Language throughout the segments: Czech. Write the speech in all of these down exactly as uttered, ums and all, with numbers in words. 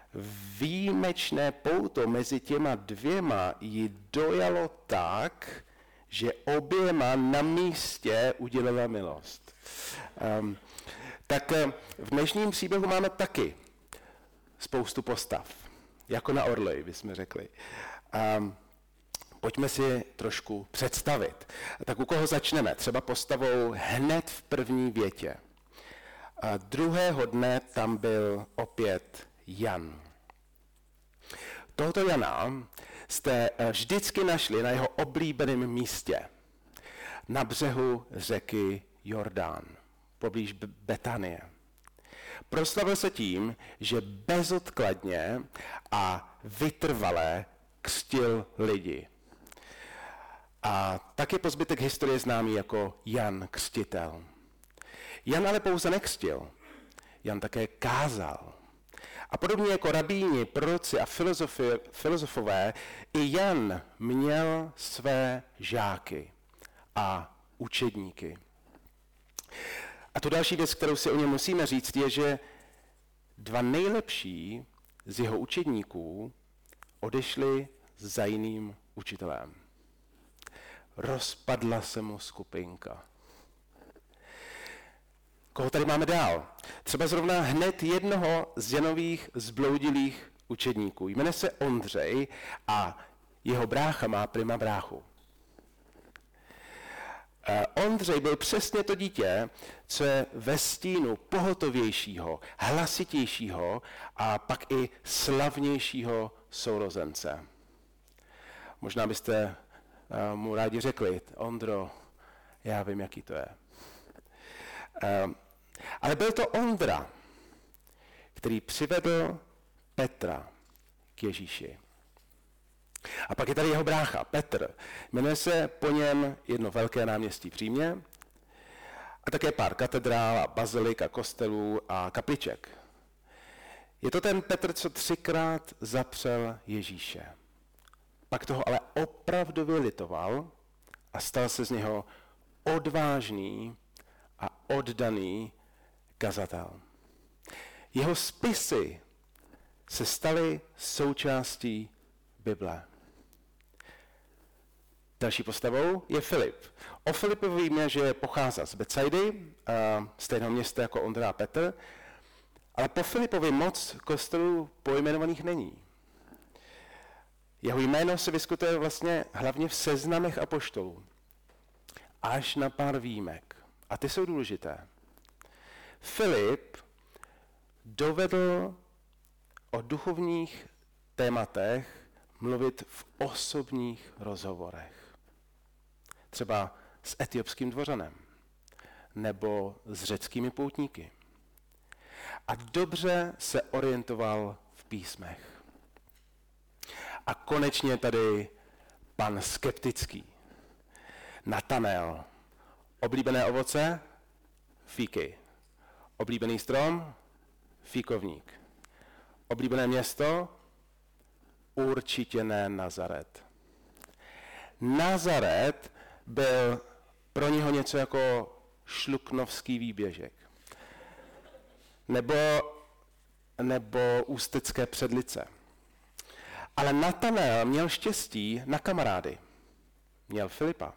výjimečné pouto mezi těma dvěma ji dojalo tak, že oběma na místě udělala milost. Um, tak v dnešním příběhu máme taky spoustu postav, jako na orloji, bychom řekli. Um, pojďme si trošku představit. Tak u koho začneme? Třeba postavou hned v první větě. A druhého dne tam byl opět Jan. Tohoto Jana jste vždycky našli na jeho oblíbeném místě, na břehu řeky Jordán, poblíž Betanie. Proslavil se tím, že bezodkladně a vytrvale křtil lidi. A tak je po zbytek historie známý jako Jan Křtitel. Jan ale pouze nekřtil, Jan také kázal. A podobně jako rabíni, proroci a filozofi, filozofové, i Jan měl své žáky a učedníky. A tu další věc, kterou si o něm musíme říct, je, že dva nejlepší z jeho učedníků odešli za jiným učitelem. Rozpadla se mu skupinka. Koho tady máme dál? Třeba zrovna hned jednoho z Janových zbloudilých učedníků. Jmenuje se Ondřej a jeho brácha má prima bráchu. Ondřej byl přesně to dítě, co je ve stínu pohotovějšího, hlasitějšího a pak i slavnějšího sourozence. Možná byste mu rádi řekli, Ondro, já vím, jaký to je. Ale byl to Ondra, který přivedl Petra k Ježíši. A pak je tady jeho brácha, Petr. Jmenuje se po něm jedno velké náměstí v Římě a také pár katedrál a bazilik a kostelů a kapliček. Je to ten Petr, co třikrát zapřel Ježíše. Pak toho ale opravdu litoval a stal se z něho odvážný a oddaný kazatel. Jeho spisy se staly součástí Bible. Další postavou je Filip. O Filipovi víme, že pochází z Betsaidy, stejného města jako Ondra a Petr, ale po Filipovi moc kostelů pojmenovaných není. Jeho jméno se vyskytuje vlastně hlavně v seznamech apoštolů. Až na pár výjimek. A ty jsou důležité. Filip dovedl o duchovních tématech mluvit v osobních rozhovorech. Třeba s etiopským dvořanem nebo s řeckými poutníky. A dobře se orientoval v písmech. A konečně tady pan skeptický. Natanael. Oblíbené ovoce? Fíky. Oblíbený strom? Fíkovník. Oblíbené město? Určitě ne Nazaret. Nazaret byl pro něho něco jako šluknovský výběžek. Nebo, nebo ústecké Předlice. Ale Natanael měl štěstí na kamarády. Měl Filipa.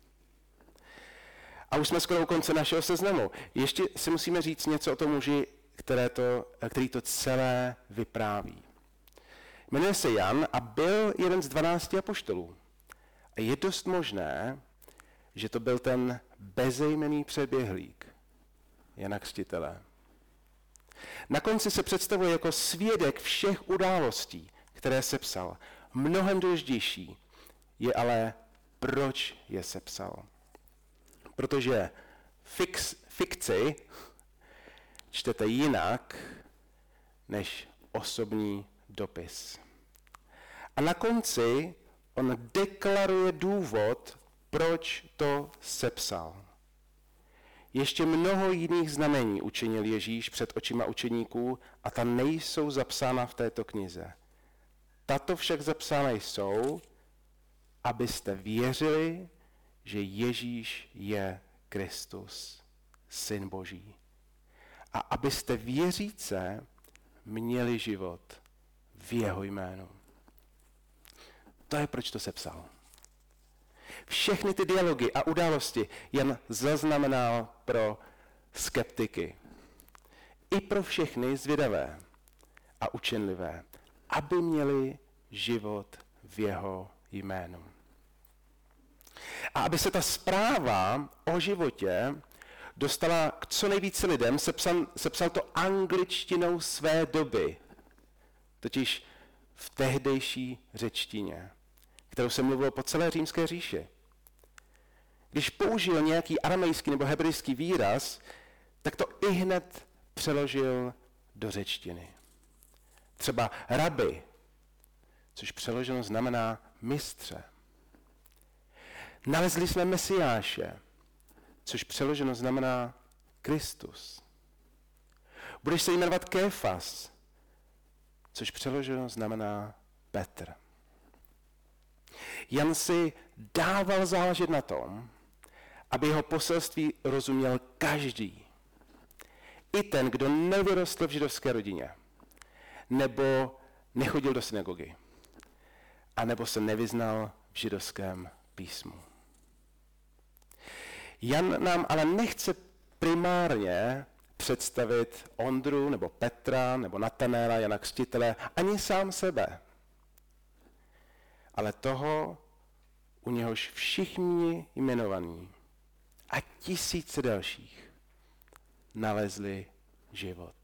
A už jsme skoro u konce našeho seznamu. Ještě si musíme říct něco o tom muži, které to, který to celé vypráví. Jmenuje se Jan a byl jeden z dvanácti apoštolů. A je dost možné, že to byl ten bezejmenný přeběhlík Jana Křtitele. Na konci se představuje jako svědek všech událostí, které sepsal. Mnohem důležitější je ale, proč je sepsal. Protože fix, fikci čtete jinak než osobní dopis. A na konci on deklaruje důvod, proč to sepsal. Ještě mnoho jiných znamení učinil Ježíš před očima učeníků a ta nejsou zapsána v této knize. Tato však zapsána jsou, abyste věřili, že Ježíš je Kristus, Syn Boží. A abyste věříce měli život v jeho jménu. To je, proč to sepsal. Všechny ty dialogy a události Jan zaznamenal pro skeptiky. I pro všechny zvědavé a učenlivé, aby měli život v jeho jménu. A aby se ta zpráva o životě dostala k co nejvíce lidem, sepsal, sepsal to angličtinou své doby, totiž v tehdejší řečtině, kterou se mluvilo po celé římské říši. Když použil nějaký aramejský nebo hebrejský výraz, tak to i hned přeložil do řečtiny. Třeba rabi, což přeloženo znamená mistře. Nalezli jsme Mesiáše, což přeloženo znamená Kristus. Budeš se jmenovat Kéfas, což přeloženo znamená Petr. Jan si dával záležet na tom, aby jeho poselství rozuměl každý. I ten, kdo nevyrostl v židovské rodině, nebo nechodil do synagogy, a nebo se nevyznal v židovském písmu. Jan nám ale nechce primárně představit Ondru, nebo Petra, nebo Natanéla, Jana Křtitele, ani sám sebe, ale toho, u něhož všichni jmenovaní a tisíce dalších nalezli život.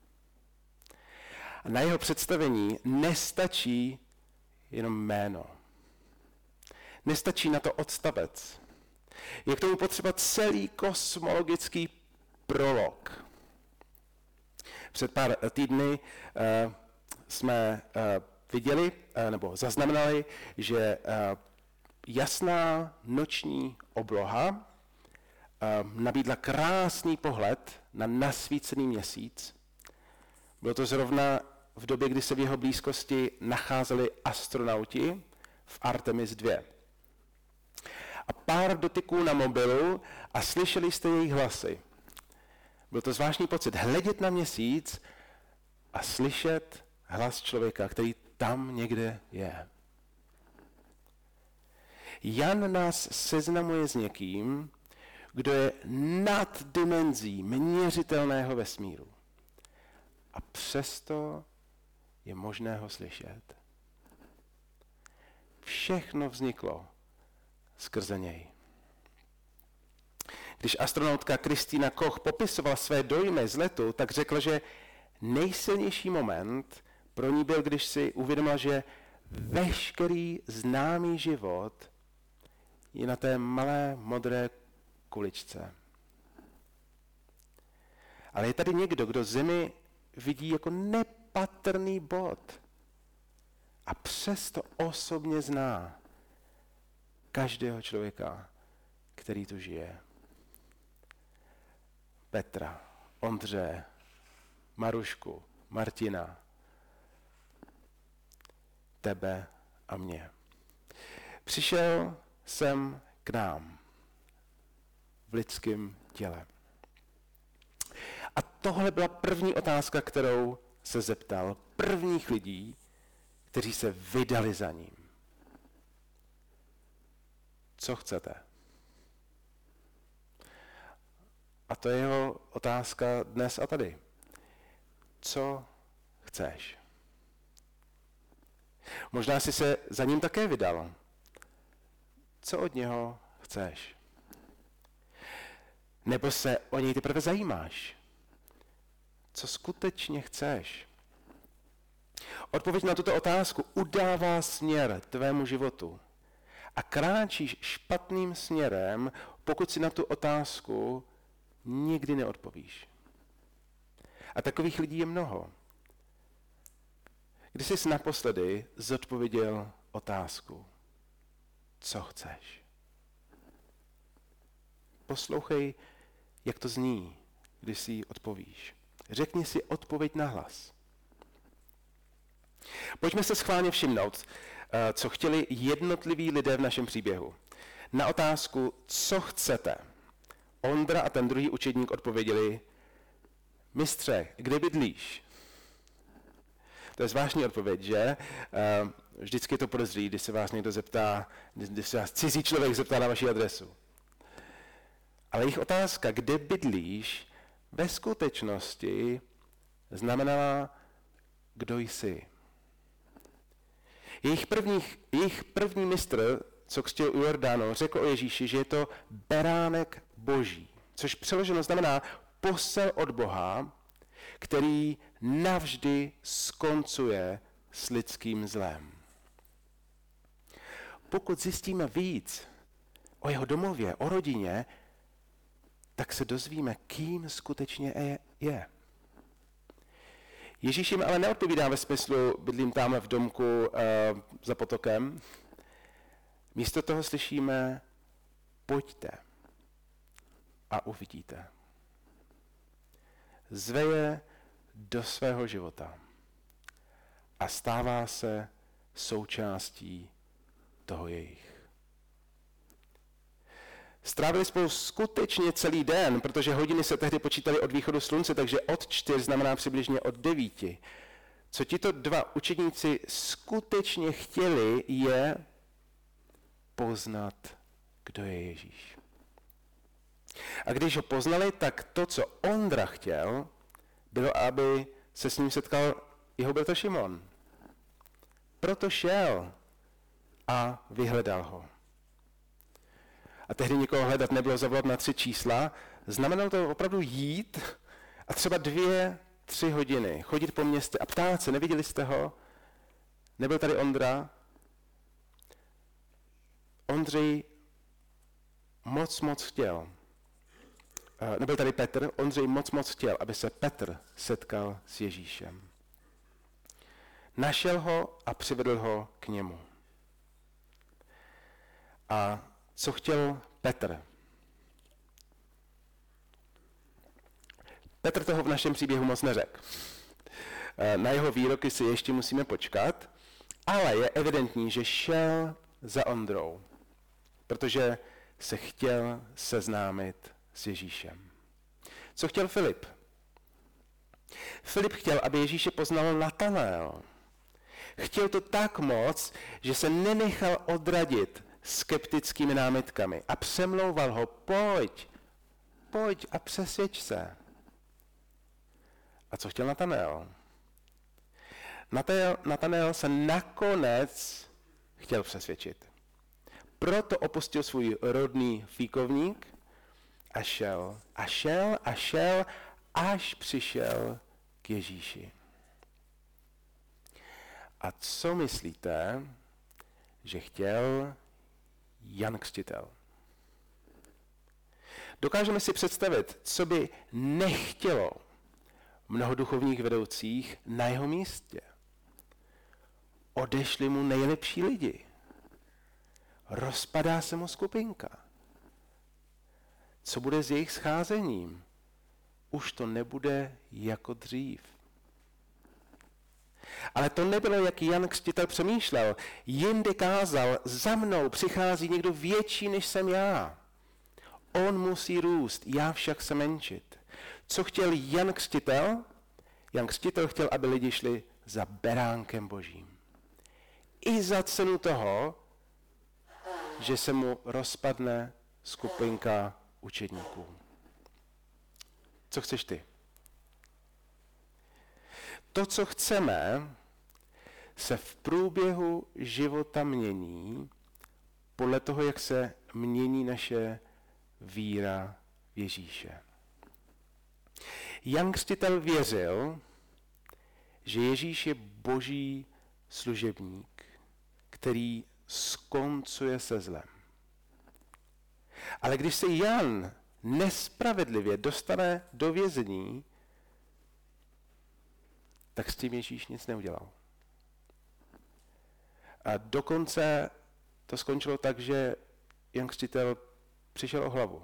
A na jeho představení nestačí jenom jméno. Nestačí na to odstavec. Je k tomu potřeba celý kosmologický prolog. Před pár týdny uh, jsme uh, viděli, uh, nebo zaznamenali, že uh, jasná noční obloha uh, nabídla krásný pohled na nasvícený měsíc. Bylo to zrovna v době, kdy se v jeho blízkosti nacházeli astronauti v Artemis dva. A pár dotyků na mobilu a slyšeli jste jejich hlasy. Byl to zvláštní pocit hledět na měsíc a slyšet hlas člověka, který tam někde je. Jan nás seznamuje s někým, kdo je nad dimenzí měřitelného vesmíru. A přesto je možné ho slyšet. Všechno vzniklo skrze něj. Když astronautka Kristýna Koch popisovala své dojmy z letu, tak řekla, že nejsilnější moment pro ní byl, když si uvědomila, že veškerý známý život je na té malé modré kuličce. Ale je tady někdo, kdo Zemi vidí jako nepatrný bod a přesto osobně zná každého člověka, který tu žije. Petra, Ondře, Marušku, Martina, tebe a mě. Přišel jsem k nám v lidském těle. A tohle byla první otázka, kterou se zeptal prvních lidí, kteří se vydali za ním. Co chcete? A to je jeho otázka dnes a tady. Co chceš? Možná jsi se za ním také vydal. Co od něho chceš? Nebo se o něj teprve zajímáš? Co skutečně chceš? Odpověď na tuto otázku udává směr tvému životu. A kráčíš špatným směrem, pokud si na tu otázku nikdy neodpovíš. A takových lidí je mnoho. Kdy jsi naposledy zodpověděl otázku, co chceš? Poslouchej, jak to zní, když si ji odpovíš. Řekni si odpověď na hlas. Pojďme se schválně všimnout, co chtěli jednotliví lidé v našem příběhu. Na otázku, co chcete, Ondra a ten druhý učedník odpověděli, mistře, kde bydlíš? To je zvláštní odpověď, že? Vždycky je to podezřelý, když se vás někdo zeptá, když se vás cizí člověk zeptá na vaši adresu. Ale jejich otázka, kde bydlíš, ve skutečnosti znamenala, kdo jsi. Jejich první, jejich první mistr, co křtil u Jordánu, řekl o Ježíši, že je to beránek boží, což přeloženo znamená posel od Boha, který navždy skoncuje s lidským zlem. Pokud zjistíme víc o jeho domově, o rodině, tak se dozvíme, kým skutečně je. Ježíš jim ale neodpovídá ve smyslu, bydlím tamhle v domku uh, za potokem. Místo toho slyšíme, pojďte a uvidíte. Zve je do svého života a stává se součástí toho jejich. Strávili spolu skutečně celý den, protože hodiny se tehdy počítaly od východu slunce, takže od čtyř znamená přibližně od devíti. Co tito dva učedníci skutečně chtěli, je poznat, kdo je Ježíš. A když ho poznali, tak to, co Ondra chtěl, bylo, aby se s ním setkal jeho bratr Šimon. Proto šel a vyhledal ho. A tehdy nikoho hledat nebylo, zavolat na tři čísla. Znamenalo to opravdu jít a třeba dvě, tři hodiny chodit po městě a ptát se, neviděli jste ho? Nebyl tady Ondra? Ondřej moc, moc chtěl. Nebyl tady Petr, Ondřej moc, moc chtěl, aby se Petr setkal s Ježíšem. Našel ho a přivedl ho k němu. A co chtěl Petr? Petr toho v našem příběhu moc neřekl. Na jeho výroky si ještě musíme počkat, ale je evidentní, že šel za Ondrou, protože se chtěl seznámit s Ježíšem. Co chtěl Filip? Filip chtěl, aby Ježíše poznal Natanael. Chtěl to tak moc, že se nenechal odradit skeptickými námitkami a přemlouval ho, pojď, pojď a přesvědč se. A co chtěl Natanael? Natanael, Natanael se nakonec chtěl přesvědčit. Proto opustil svůj rodný fíkovník a šel. A šel a šel, až přišel k Ježíši. A co myslíte, že chtěl Jan Křtitel? Dokážeme si představit, co by nechtělo mnoho duchovních vedoucích na jeho místě. Odešli mu nejlepší lidi. Rozpadá se mu skupinka. Co bude s jejich scházením? Už to nebude jako dřív. Ale to nebylo, jak Jan Křtitel přemýšlel. Jindy kázal, za mnou přichází někdo větší, než jsem já. On musí růst, já však se menšit. Co chtěl Jan Křtitel? Jan Křtitel chtěl, aby lidi šli za beránkem božím. I za cenu toho, že se mu rozpadne skupinka učedníků. Co chceš ty? To, co chceme, se v průběhu života mění podle toho, jak se mění naše víra v Ježíše. Jan Křtitel věřil, že Ježíš je boží služebník, který skoncuje se zlem. Ale když se Jan nespravedlivě dostane do vězení, tak s tím Ježíš nic neudělal. A dokonce to skončilo tak, že Jan Křtitel přišel o hlavu.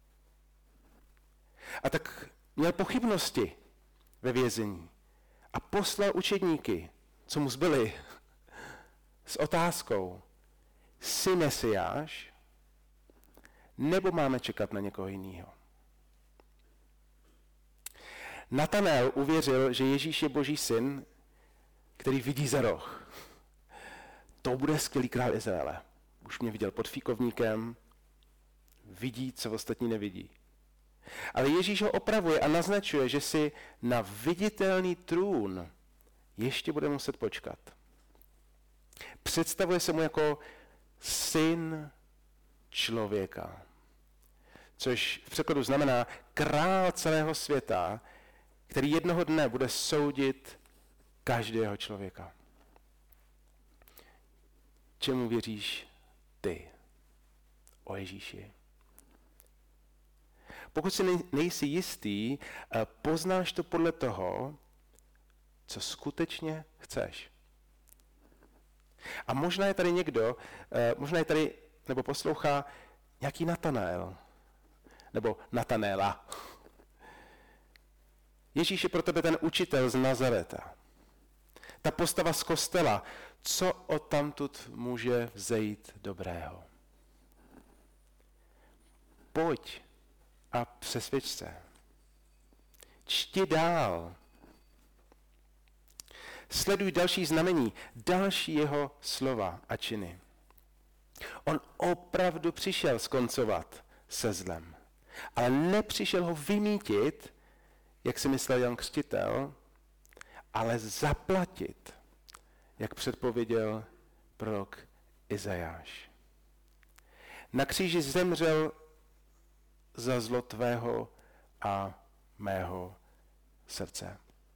A tak měl pochybnosti ve vězení a poslal učedníky, co mu zbyli, s otázkou, jsi Mesiáš, nebo máme čekat na někoho jiného? Natanael uvěřil, že Ježíš je Boží syn který vidí za roh. To bude skvělý král Izraele. Už mě viděl pod fíkovníkem, vidí, co ostatní nevidí. Ale Ježíš ho opravuje a naznačuje, že si na viditelný trůn ještě bude muset počkat. Představuje se mu jako syn člověka, což v překladu znamená král celého světa, který jednoho dne bude soudit každého člověka. Čemu věříš ty o Ježíši? Pokud si nejsi jistý, poznáš to podle toho, co skutečně chceš. A možná je tady někdo, možná je tady, nebo poslouchá nějaký Natanael, nebo Natanéla. Ježíš je pro tebe ten učitel z Nazareta. Ta postava z kostela, co odtamtud může vzejít dobrého. Pojď a přesvědč se. Čti dál. Sleduj další znamení, další jeho slova a činy. On opravdu přišel skoncovat se zlem, ale nepřišel ho vymítit, jak si myslel Jan Křtitel, ale zaplatit, jak předpověděl prorok Izajáš. Na kříži zemřel za zlo tvého a mého srdce.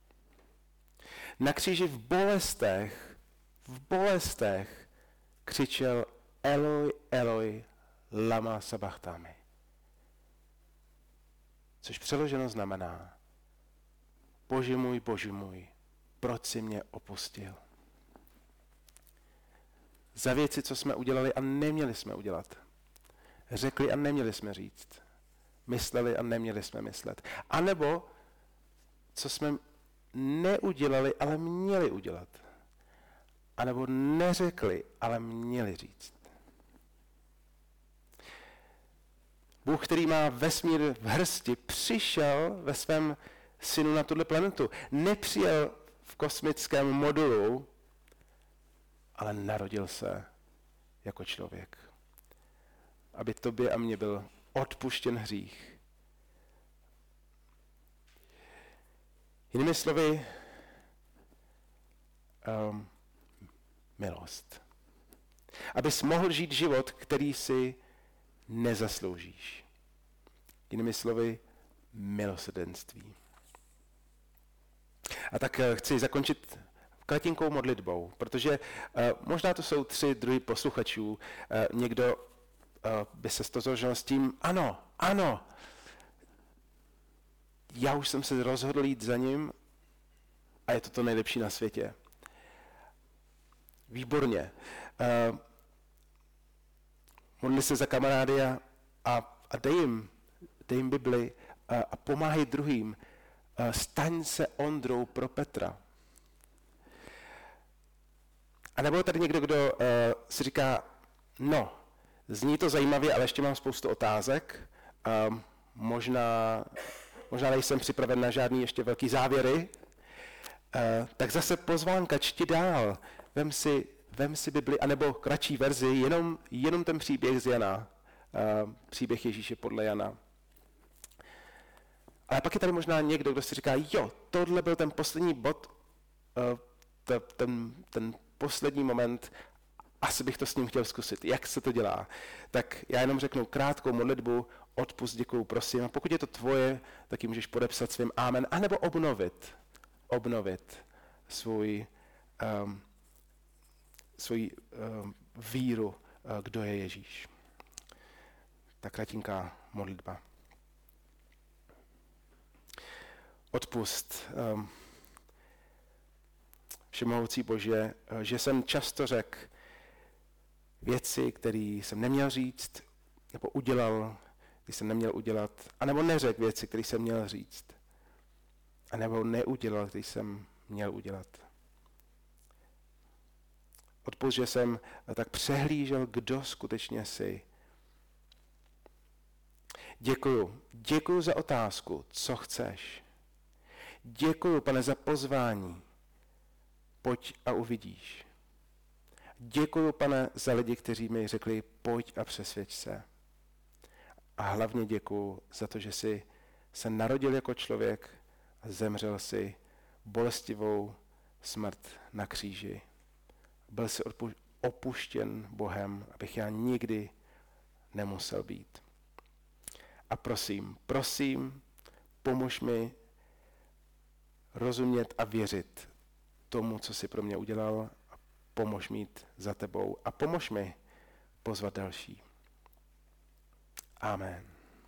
Na kříži v bolestech, v bolestech křičel Eloi, Eloi, lama sabachthani. Což přeloženo znamená Bože můj, Bože můj, proč jsi mě opustil? Za věci, co jsme udělali a neměli jsme udělat. Řekli a neměli jsme říct. Mysleli a neměli jsme myslet. A nebo co jsme neudělali, ale měli udělat. A nebo neřekli, ale měli říct. Bůh, který má vesmír v hrsti, přišel ve svém synu na tuhle planetu. Nepřijel v kosmickém modulu, ale narodil se jako člověk. Aby tobě a mně byl odpuštěn hřích. Jinými slovy, um, milost. Abys mohl žít život, který si nezasloužíš. Jinými slovy, milosrdenství. A tak chci zakončit kratinkou modlitbou, protože uh, možná to jsou tři druhy posluchačů. Uh, někdo uh, by se stotožnil s tím, ano, ano, já už jsem se rozhodl jít za ním a je to to nejlepší na světě. Výborně. Uh, modli se za kamarády a, a, a dej jim, dej jim Bibli a, a pomáhej druhým. Uh, staň se Ondrou pro Petra. A nebo je tady někdo, kdo uh, si říká, no, zní to zajímavě, ale ještě mám spoustu otázek. Uh, možná, možná nejsem připraven na žádný ještě velký závěry. Uh, tak zase pozvánka, čti dál. Vem si, vem si Bibli, anebo kratší verzi, jenom, jenom ten příběh z Jana. Uh, příběh Ježíše podle Jana. Ale pak je tady možná někdo, kdo si říká, jo, tohle byl ten poslední bod, uh, t- ten, ten poslední moment, asi bych to s ním chtěl zkusit. Jak se to dělá? Tak já jenom řeknu krátkou modlitbu, odpust, děkuju, prosím. A pokud je to tvoje, tak ji můžeš podepsat svým amen, anebo obnovit, obnovit svůj, um, svůj um, víru, uh, kdo je Ježíš. Ta kratinká modlitba. Odpust. Um, Všemohoucí Bože, že jsem často řekl věci, které jsem neměl říct, nebo udělal, když jsem neměl udělat, anebo neřekl věci, které jsem měl říct, anebo neudělal, když jsem měl udělat. Odpusť, že jsem tak přehlížel, kdo skutečně jsi. Děkuju. Děkuju za otázku, co chceš. Děkuju, Pane, za pozvání. pojď a uvidíš. Děkuju, Pane, za lidi, kteří mi řekli, pojď a přesvědč se. A hlavně děkuju za to, že jsi se narodil jako člověk a zemřel si bolestivou smrt na kříži. Byl jsi opuštěn Bohem, abych já nikdy nemusel být. A prosím, prosím, pomož mi rozumět a věřit tomu, co jsi pro mě udělal, a pomož mi jít za tebou a pomož mi pozvat další. Amen.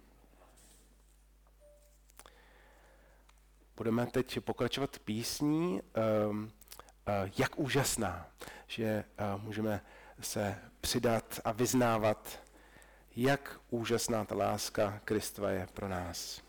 Budeme teď pokračovat písní, um, uh, jak úžasná, že uh, můžeme se přidat a vyznávat, jak úžasná ta láska Kristova je pro nás.